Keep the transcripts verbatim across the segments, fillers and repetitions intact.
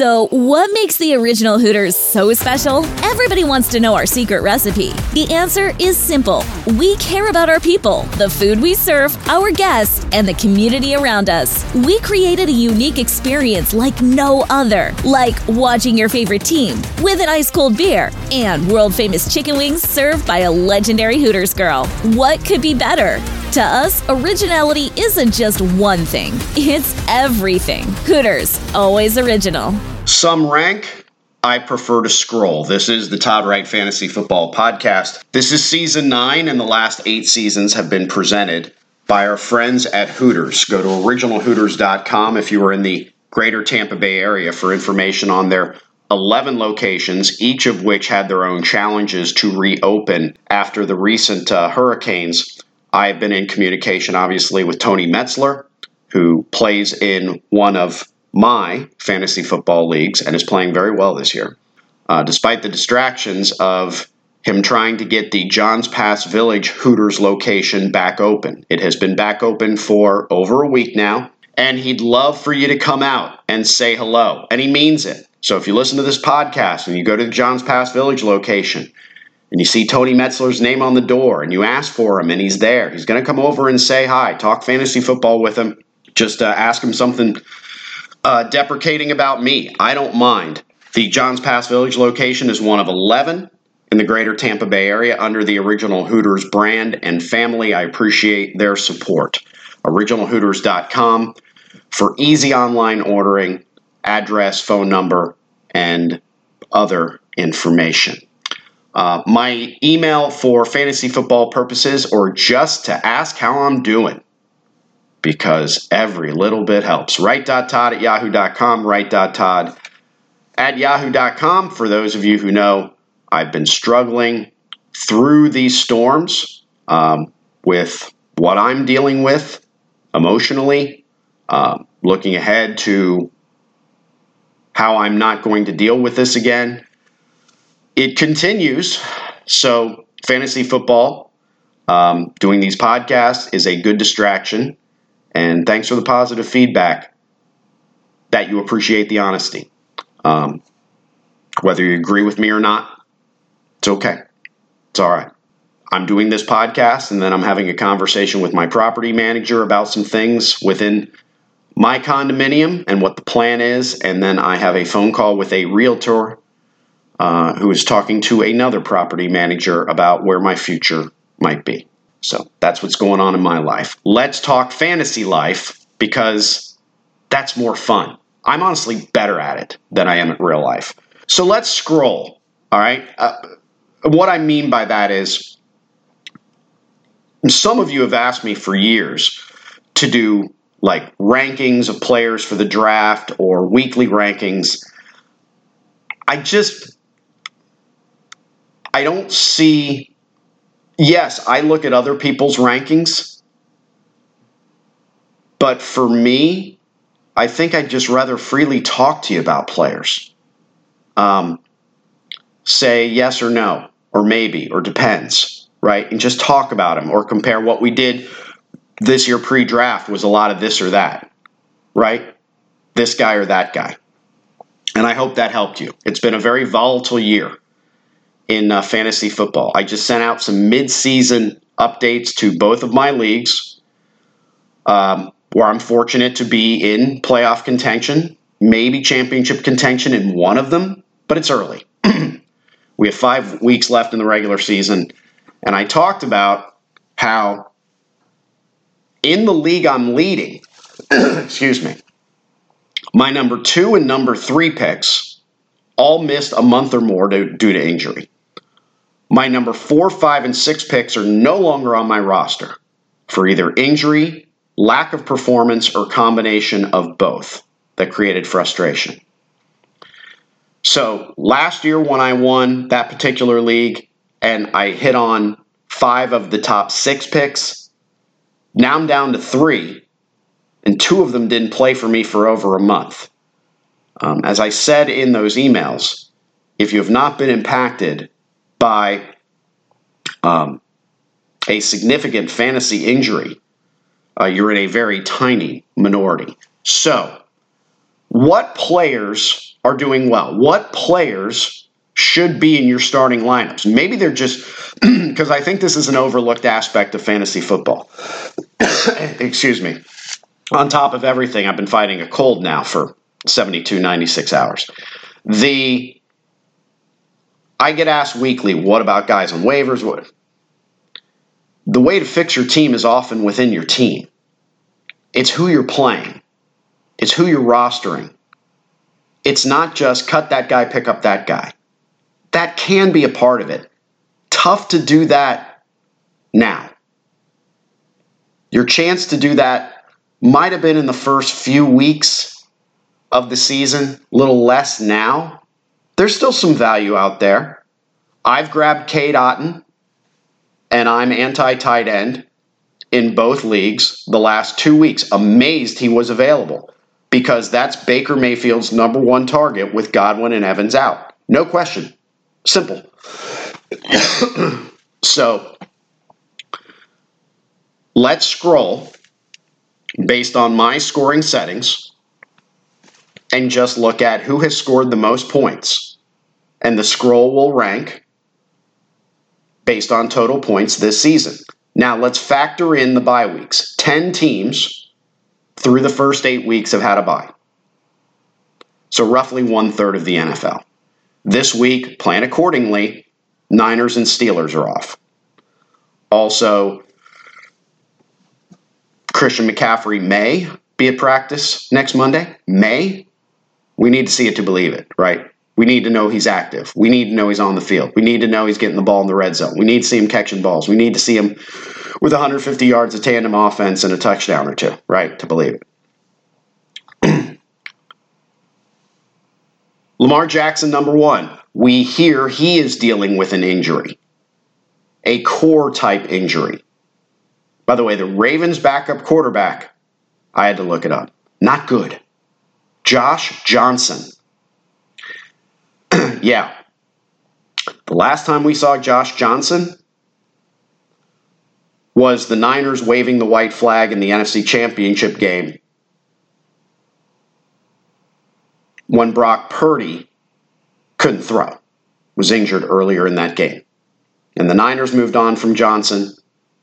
So, what makes the original Hooters so special? Everybody wants to know our secret recipe. The answer is simple. We care about our people, the food we serve, our guests, and the community around us. We created a unique experience like no other, like watching your favorite team with an ice-cold beer and world-famous chicken wings served by a legendary Hooters girl. What could be better? To us, originality isn't just one thing. It's everything. Hooters, always original. Some rank, I prefer to scroll. This is the Todd Wright Fantasy Football Podcast. This is season nine, and the last eight seasons have been presented by our friends at Hooters. Go to original hooters dot com if you are in the greater Tampa Bay area for information on their eleven locations, each of which had their own challenges to reopen after the recent uh, hurricanes. I've been in communication, obviously, with Tony Metzler, who plays in one of my fantasy football leagues and is playing very well this year. Uh, despite the distractions of him trying to get the Johns Pass Village Hooters location back open. It has been back open for over a week now, and he'd love for you to come out and say hello, and he means it. So if you listen to this podcast and you go to the Johns Pass Village location, and you see Tony Metzler's name on the door, and you ask for him, and he's there. He's going to come over and say hi, talk fantasy football with him. Just uh, ask him something uh, deprecating about me. I don't mind. The Johns Pass Village location is one of eleven in the greater Tampa Bay area under the Original Hooters brand and family. I appreciate their support. original hooters dot com for easy online ordering, address, phone number, and other information. Uh, my email for fantasy football purposes, or just to ask how I'm doing, because every little bit helps. wright.todd at yahoo dot com, wright.todd at yahoo dot com. For those of you who know, I've been struggling through these storms um, with what I'm dealing with emotionally, uh, looking ahead to how I'm not going to deal with this again. It continues. So fantasy football, um, doing these podcasts is a good distraction. And thanks for the positive feedback that you appreciate the honesty. Um, whether you agree with me or not, it's okay. It's all right. I'm doing this podcast, and then I'm having a conversation with my property manager about some things within my condominium and what the plan is. And then I have a phone call with a realtor Uh, who is talking to another property manager about where my future might be. So that's what's going on in my life. Let's talk fantasy life, because that's more fun. I'm honestly better at it than I am at real life. So let's scroll, all right? Uh, what I mean by that is, some of you have asked me for years to do like rankings of players for the draft or weekly rankings. I just... I don't see, yes, I look at other people's rankings, but for me, I think I'd just rather freely talk to you about players. Um, say yes or no, or maybe, or depends, right? And just talk about them, or compare what we did this year pre-draft was a lot of this or that, right? This guy or that guy. And I hope that helped you. It's been a very volatile year in uh, fantasy football. I just sent out some mid-season updates to both of my leagues, um, where I'm fortunate to be in playoff contention, maybe championship contention in one of them, but it's early. We have five weeks left in the regular season, and I talked about how in the league I'm leading, excuse me, my number two and number three picks all missed a month or more due, due to injury. My number four, five, and six picks are no longer on my roster for either injury, lack of performance, or combination of both that created frustration. So last year when I won that particular league and I hit on five of the top six picks, now I'm down to three, and two of them didn't play for me for over a month. Um, as I said in those emails, if you have not been impacted by um, a significant fantasy injury, uh, you're in a very tiny minority. So, what players are doing well? What players should be in your starting lineups? Maybe they're just, because I think this is an overlooked aspect of fantasy football. Excuse me. On top of everything, I've been fighting a cold now for seventy-two, ninety-six hours. The I get asked weekly, what about guys on waivers? What? The way to fix your team is often within your team. It's who you're playing. It's who you're rostering. It's not just cut that guy, pick up that guy. That can be a part of it. Tough to do that now. Your chance to do that might have been in the first few weeks of the season, a little less now. There's still some value out there. I've grabbed Cade Otton, and I'm anti-tight end in both leagues the last two weeks. Amazed he was available because that's Baker Mayfield's number one target with Godwin and Evans out. No question. Simple. So let's scroll based on my scoring settings and just look at who has scored the most points. And the scroll will rank based on total points this season. Now let's factor in the bye weeks. Ten teams through the first eight weeks have had a bye. So roughly one third of the N F L. This week, plan accordingly, Niners and Steelers are off. Also, Christian McCaffrey may be at practice next Monday. May. We need to see it to believe it, right? We need to know he's active. We need to know he's on the field. We need to know he's getting the ball in the red zone. We need to see him catching balls. We need to see him with one hundred fifty yards of tandem offense and a touchdown or two, right, to believe it. Lamar Jackson, number one. We hear he is dealing with an injury, a core-type injury. By the way, the Ravens' backup quarterback, I had to look it up. Not good. Josh Johnson. Yeah. The last time we saw Josh Johnson was the Niners waving the white flag in the N F C Championship game when Brock Purdy couldn't throw, was injured earlier in that game. And the Niners moved on from Johnson,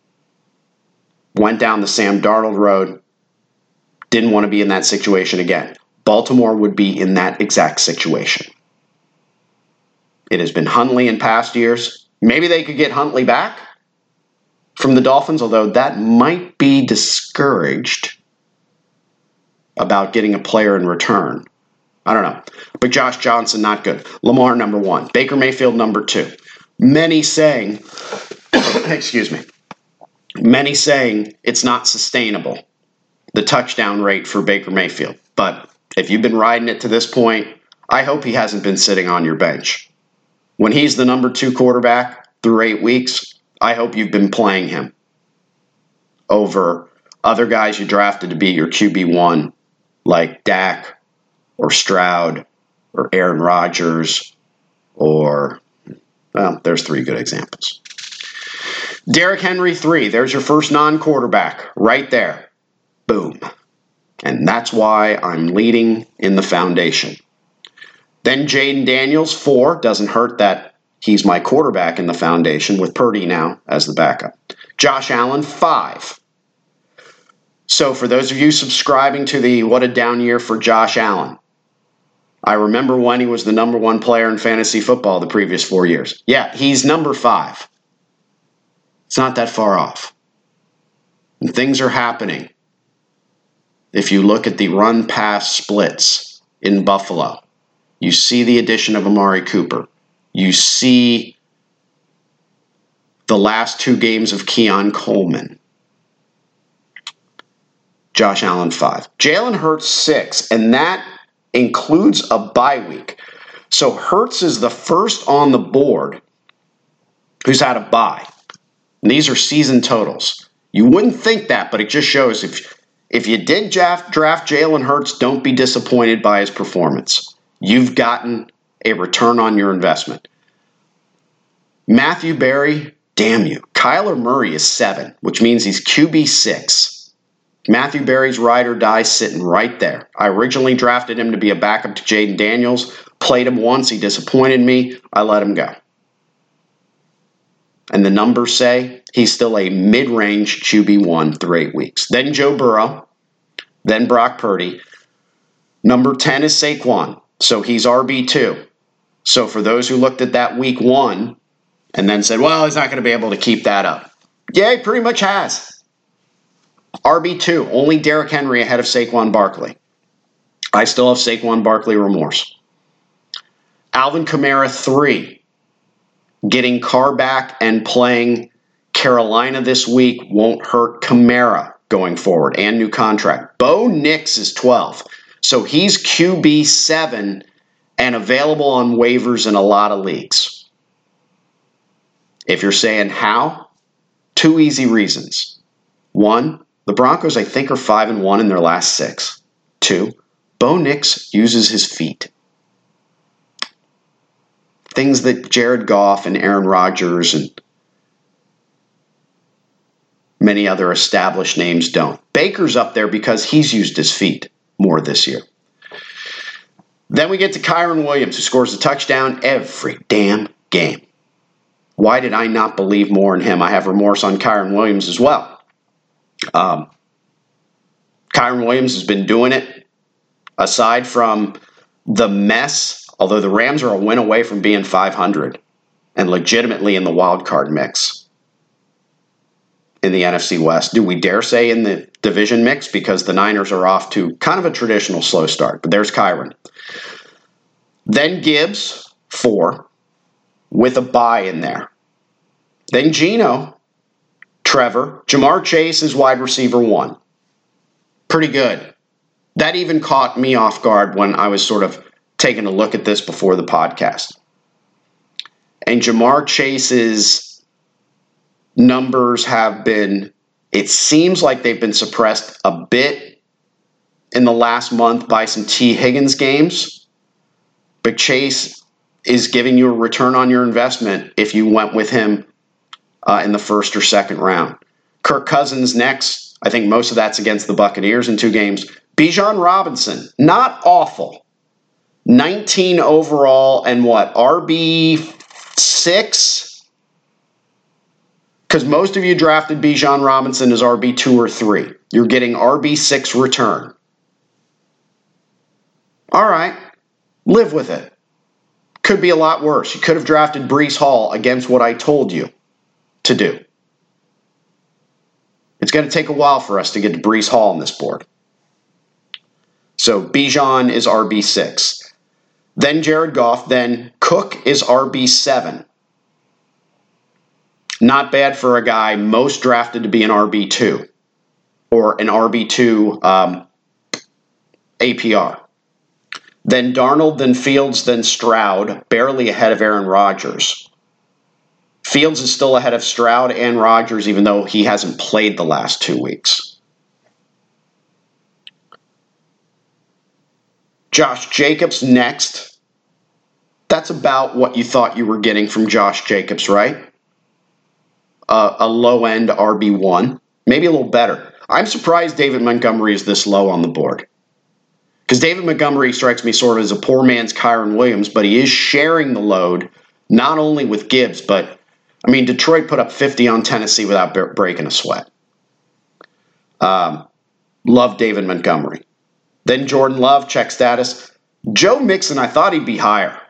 went down the Sam Darnold road, didn't want to be in that situation again. Baltimore would be in that exact situation. It has been Huntley in past years. Maybe they could get Huntley back from the Dolphins, although that might be discouraged about getting a player in return. I don't know. But Josh Johnson, not good. Lamar, number one. Baker Mayfield, number two. Many saying, excuse me, many saying it's not sustainable, the touchdown rate for Baker Mayfield. But if you've been riding it to this point, I hope he hasn't been sitting on your bench. When he's the number two quarterback through eight weeks, I hope you've been playing him over other guys you drafted to be your Q B one, like Dak or Stroud or Aaron Rodgers or, well, there's three good examples. Derrick Henry, three. There's your first non-quarterback right there. Boom. And that's why I'm leading in the foundation. Then Jaden Daniels, four. Doesn't hurt that he's my quarterback in the foundation with Purdy now as the backup. Josh Allen, five. So for those of you subscribing to the what a down year for Josh Allen, I remember when he was the number one player in fantasy football the previous four years. Yeah, he's number five. It's not that far off. And things are happening. If you look at the run-pass splits in Buffalo, you see the addition of Amari Cooper. You see the last two games of Keon Coleman. Josh Allen, five. Jalen Hurts, six, and that includes a bye week. So Hurts is the first on the board who's had a bye. And these are season totals. You wouldn't think that, but it just shows if, if you did draft, draft Jalen Hurts, don't be disappointed by his performance. You've gotten a return on your investment. Matthew Berry, damn you. Kyler Murray is seven, which means he's Q B six. Matthew Berry's ride or die sitting right there. I originally drafted him to be a backup to Jaden Daniels. Played him once. He disappointed me. I let him go. And the numbers say he's still a mid-range Q B one through eight weeks. Then Joe Burrow. Then Brock Purdy. Number ten is Saquon. So he's R B two. So for those who looked at that week one and then said, well, he's not going to be able to keep that up. Yeah, he pretty much has. R B two, only Derrick Henry ahead of Saquon Barkley. I still have Saquon Barkley remorse. Alvin Kamara, three. Getting Carr back and playing Carolina this week won't hurt Kamara going forward and new contract. Bo Nix is twelve. So he's Q B seven and available on waivers in a lot of leagues. If you're saying how, two easy reasons. One, the Broncos, I think, are five and one in their last six. Two, Bo Nix uses his feet. Things that Jared Goff and Aaron Rodgers and many other established names don't. Baker's up there because he's used his feet more this year. Then we get to Kyren Williams, who scores a touchdown every damn game. Why did I not believe more in him? I have remorse on Kyren Williams as well. Um, Kyren Williams has been doing it. Aside from the mess, although the Rams are a win away from being five hundred and legitimately in the wild card mix in the N F C West. Do we dare say in the division mix? Because the Niners are off to kind of a traditional slow start. But there's Kyren. Then Gibbs, four, with a bye in there. Then Geno, Trevor. Jamar Chase is wide receiver one. Pretty good. That even caught me off guard when I was sort of taking a look at this before the podcast. And Jamar Chase's numbers have been, it seems like they've been suppressed a bit in the last month by some T. Higgins games. But Chase is giving you a return on your investment if you went with him uh, in the first or second round. Kirk Cousins next. I think most of that's against the Buccaneers in two games. Bijan Robinson, not awful. nineteen overall and what, R B six? Because most of you drafted Bijan Robinson as R B two or three. You're getting R B six return. All right, live with it. Could be a lot worse. You could have drafted Breece Hall against what I told you to do. It's going to take a while for us to get to Breece Hall on this board. So Bijan is R B six. Then Jared Goff. Then Cook is R B seven. Not bad for a guy most drafted to be an R B two or an R B two um, A P R. Then Darnold, then Fields, then Stroud, barely ahead of Aaron Rodgers. Fields is still ahead of Stroud and Rodgers, even though he hasn't played the last two weeks. Josh Jacobs next. That's about what you thought you were getting from Josh Jacobs, right? Uh, a low-end R B one. Maybe a little better. I'm surprised David Montgomery is this low on the board. Because David Montgomery strikes me sort of as a poor man's Kyren Williams, but he is sharing the load, not only with Gibbs, but, I mean, Detroit put up fifty on Tennessee without breaking a sweat. Um, love David Montgomery. Then Jordan Love, check status. Joe Mixon, I thought he'd be higher.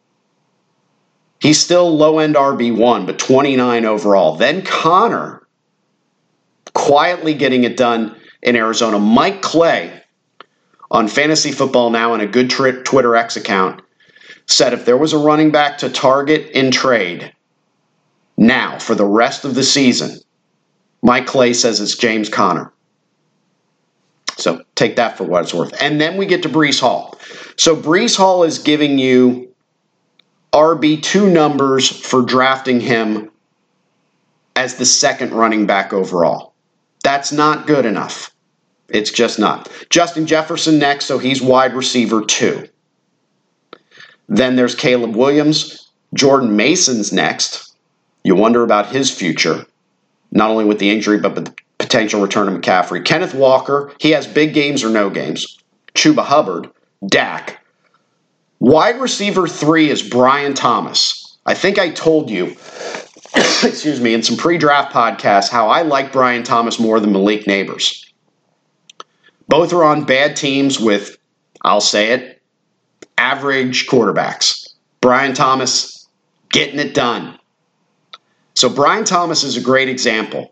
He's still low-end R B one, but twenty-nine overall. Then Connor, quietly getting it done in Arizona. Mike Clay, on Fantasy Football Now and a good tri- Twitter X account, said if there was a running back to target in trade now for the rest of the season, Mike Clay says it's James Conner. So take that for what it's worth. And then we get to Breece Hall. So Breece Hall is giving you R B two numbers for drafting him as the second running back overall. That's not good enough. It's just not. Justin Jefferson next, so he's wide receiver two. Then there's Caleb Williams. Jordan Mason's next. You wonder about his future, not only with the injury, but the potential return of McCaffrey. Kenneth Walker, he has big games or no games. Chuba Hubbard, Dak. Wide receiver three is Brian Thomas. I think I told you, excuse me, in some pre-draft podcasts how I like Brian Thomas more than Malik Nabers. Both are on bad teams with, I'll say it, average quarterbacks. Brian Thomas getting it done. So Brian Thomas is a great example.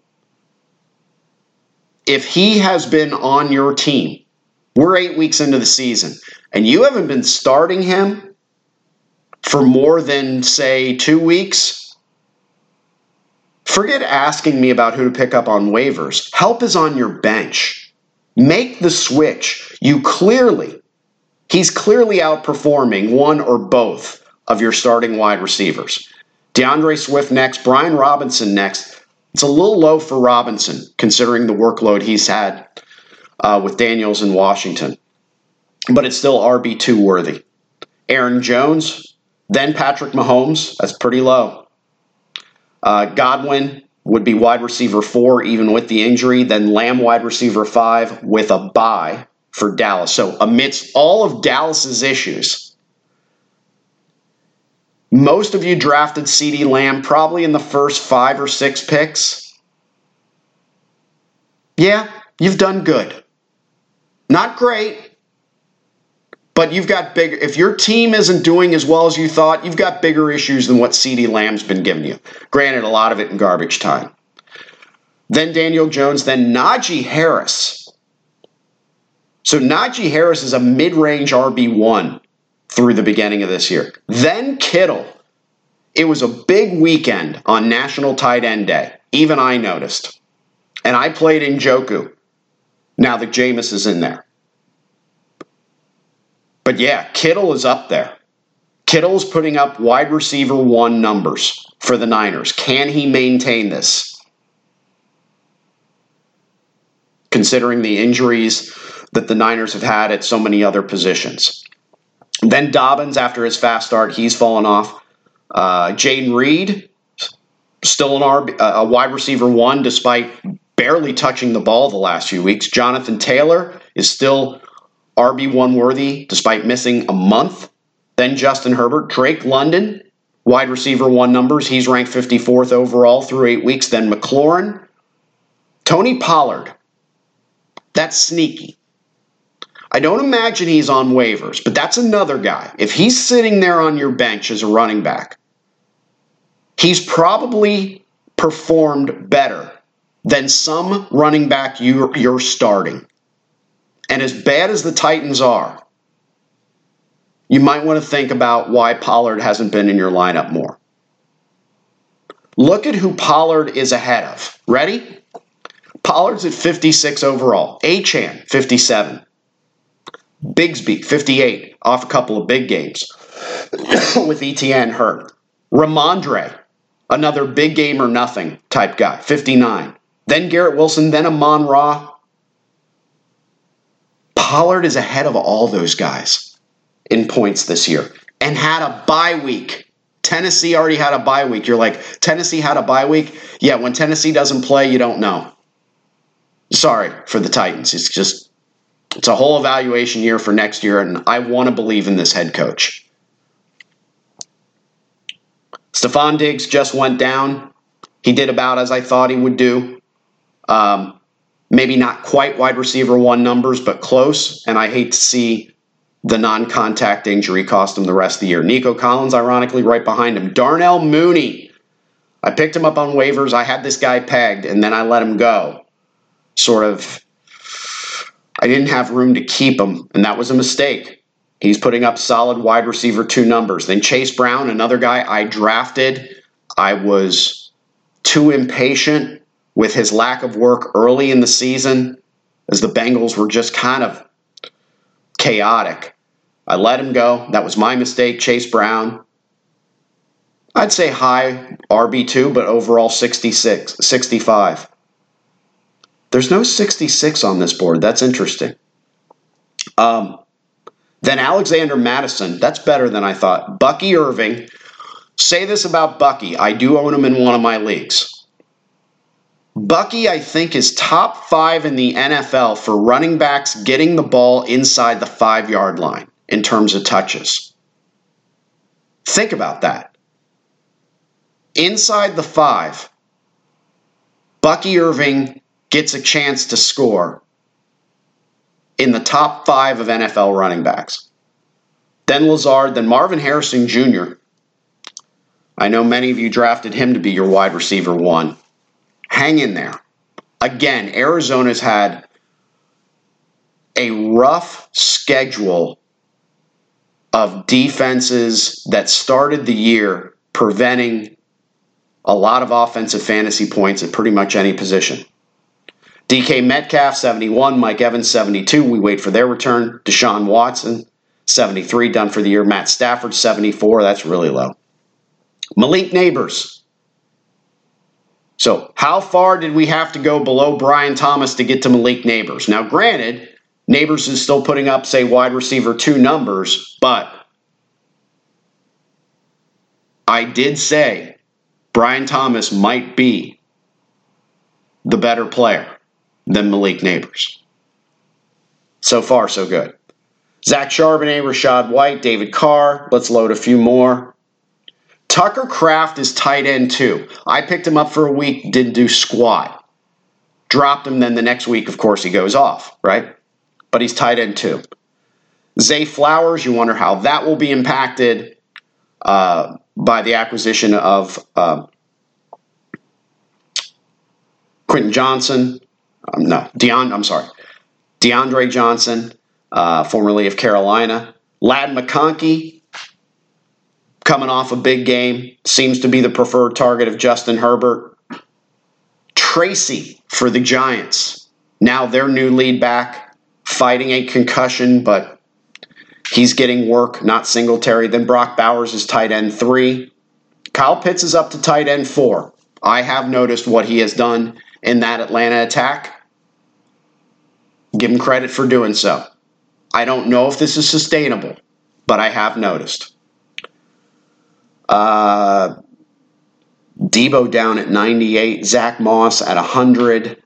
If he has been on your team, we're eight weeks into the season, and you haven't been starting him for more than, say, two weeks, forget asking me about who to pick up on waivers. Help is on your bench. Make the switch. You clearly, he's clearly outperforming one or both of your starting wide receivers. DeAndre Swift next, Brian Robinson next. It's a little low for Robinson, considering the workload he's had uh, with Daniels in Washington. But it's still R B two worthy. Aaron Jones, then Patrick Mahomes. That's pretty low. Uh, Godwin would be wide receiver four, even with the injury. Then Lamb wide receiver five with a bye for Dallas. So amidst all of Dallas's issues, most of you drafted CeeDee Lamb probably in the first five or six picks. Yeah, you've done good. Not great, but you've got bigger. If your team isn't doing as well as you thought, you've got bigger issues than what CeeDee Lamb's been giving you. Granted, a lot of it in garbage time. Then Daniel Jones, then Najee Harris. So Najee Harris is a mid-range R B one through the beginning of this year. Then Kittle. It was a big weekend on National Tight End Day. Even I noticed. And I played Njoku. Now that Jameis is in there. But yeah, Kittle is up there. Kittle's putting up wide receiver one numbers for the Niners. Can he maintain this? Considering the injuries that the Niners have had at so many other positions. Then Dobbins, after his fast start, he's fallen off. Uh, Jaden Reed, still an R B, uh, a wide receiver one, despite barely touching the ball the last few weeks. Jonathan Taylor is still R B one worthy, despite missing a month. Then Justin Herbert. Drake London, wide receiver one numbers. He's ranked fifty-fourth overall through eight weeks. Then McLaurin. Tony Pollard. That's sneaky. I don't imagine he's on waivers, but that's another guy. If he's sitting there on your bench as a running back, he's probably performed better than some running back you're, you're starting. And as bad as the Titans are, you might want to think about why Pollard hasn't been in your lineup more. Look at who Pollard is ahead of. Ready? Pollard's at fifty-six overall. Achane, fifty-seven. Bigsby, fifty-eight, off a couple of big games with E T N hurt. Ramondre, another big game or nothing type guy, fifty-nine. Then Garrett Wilson, then Amon Ra. Pollard is ahead of all those guys in points this year and had a bye week. Tennessee already had a bye week. You're like, Tennessee had a bye week? Yeah, when Tennessee doesn't play, you don't know. Sorry for the Titans. It's just, it's a whole evaluation year for next year, and I want to believe in this head coach. Stephon Diggs just went down. He did about as I thought he would do. Um, maybe not quite wide receiver one numbers, but close, and I hate to see the non-contact injury cost him the rest of the year. Nico Collins, ironically, right behind him. Darnell Mooney. I picked him up on waivers. I had this guy pegged, and then I let him go. Sort of, I didn't have room to keep him, and that was a mistake. He's putting up solid wide receiver two numbers. Then Chase Brown, another guy I drafted. I was too impatient with his lack of work early in the season, as the Bengals were just kind of chaotic. I let him go. That was my mistake. Chase Brown, I'd say high R B two, but overall sixty-six, sixty-five. There's no sixty-six on this board. That's interesting. Um, then Alexander Mattison. That's better than I thought. Bucky Irving. Say this about Bucky. I do own him in one of my leagues. Bucky, I think, is top five in the N F L for running backs getting the ball inside the five-yard line in terms of touches. Think about that. Inside the five, Bucky Irving gets a chance to score in the top five of N F L running backs. Then Lazard, then Marvin Harrison Junior I know many of you drafted him to be your wide receiver one. Hang in there. Again, Arizona's had a rough schedule of defenses that started the year preventing a lot of offensive fantasy points at pretty much any position. D K Metcalf, seventy-one. Mike Evans, seventy-two. We wait for their return. Deshaun Watson, seventy-three, done for the year. Matt Stafford, seventy-four. That's really low. Malik Nabers. So how far did we have to go below Brian Thomas to get to Malik Nabers? Now, granted, Nabers is still putting up, say, wide receiver two numbers, but I did say Brian Thomas might be the better player than Malik Nabers. So far, so good. Zach Charbonnet, Rachaad White, David Carr. Let's load a few more. Tucker Kraft is tight end two. I picked him up for a week, didn't do squat. Dropped him, then the next week, of course, he goes off, right? But he's tight end two. Zay Flowers, you wonder how that will be impacted uh, by the acquisition of uh, Quentin Johnson. Um, no, Deon, I'm sorry. DeAndre Johnson, uh, formerly of Carolina. Ladd McConkey, coming off a big game, seems to be the preferred target of Justin Herbert. Tracy for the Giants, now their new lead back, fighting a concussion, but he's getting work, not Singletary. Then Brock Bowers is tight end three. Kyle Pitts is up to tight end four. I have noticed what he has done in that Atlanta attack. Give him credit for doing so. I don't know if this is sustainable, but I have noticed. Uh, Debo down at ninety-eight. Zach Moss at one hundred.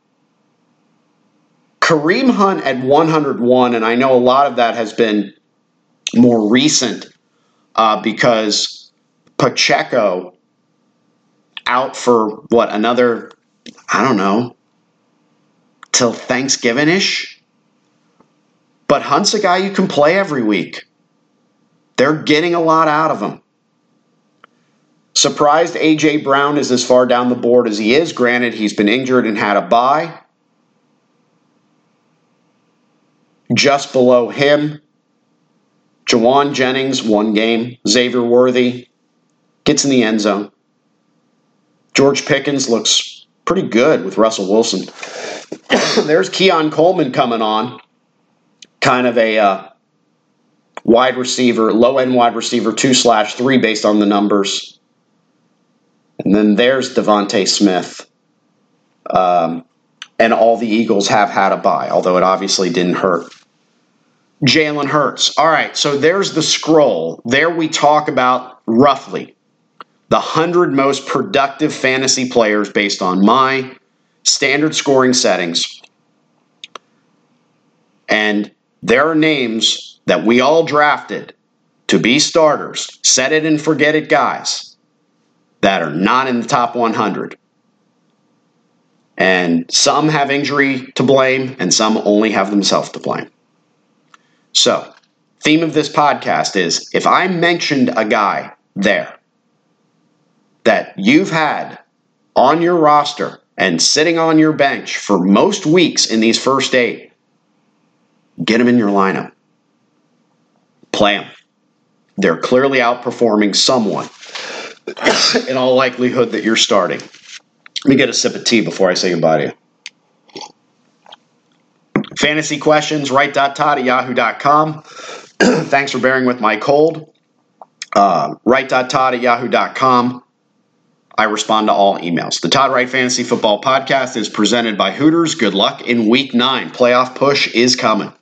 Kareem Hunt at one hundred one, and I know a lot of that has been more recent uh, because Pacheco out for, what, another, I don't know, till Thanksgiving-ish? But Hunt's a guy you can play every week. They're getting a lot out of him. Surprised A J. Brown is as far down the board as he is. Granted, he's been injured and had a bye. Just below him, Jawan Jennings, one game. Xavier Worthy gets in the end zone. George Pickens looks pretty good with Russell Wilson. There's Keon Coleman coming on. Kind of a uh, wide receiver, low-end wide receiver two slash three based on the numbers. And then there's Devontae Smith. Um, and all the Eagles have had a bye, although it obviously didn't hurt. Jalen Hurts. All right, so there's the scroll. There we talk about roughly the one hundred most productive fantasy players based on my standard scoring settings. And there are names that we all drafted to be starters, set it and forget it guys, that are not in the top one hundred. And some have injury to blame, and some only have themselves to blame. So, theme of this podcast is, if I mentioned a guy there that you've had on your roster and sitting on your bench for most weeks in these first eight, get him in your lineup. Play him. They're clearly outperforming someone in all likelihood that you're starting. Let me get a sip of tea before I say goodbye to you. Fantasy questions, write dot todd at yahoo dot com. Thanks for bearing with my cold. Uh, write dot todd at yahoo dot com. I respond to all emails. The Todd Wright Fantasy Football Podcast is presented by Hooters. Good luck in week nine. Playoff push is coming.